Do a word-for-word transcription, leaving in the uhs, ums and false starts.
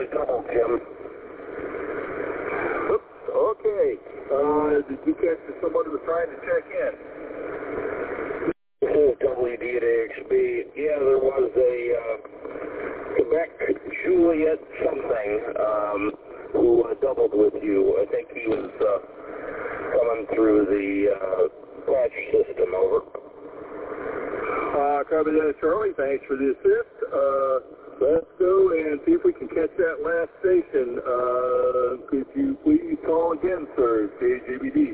a double, Jim. Oops, okay. Uh, did you catch that somebody was trying to check in? This is W D at A X B. Yeah, there was a uh, Quebec Juliet something um, who uh, doubled with you. I think he was uh, coming through the uh, patch system. Over. Uh, copy that, Charlie. Thanks for the assist. Uh, let's go and see if we can catch that last station. Uh, could you please call again, sir? K J B D.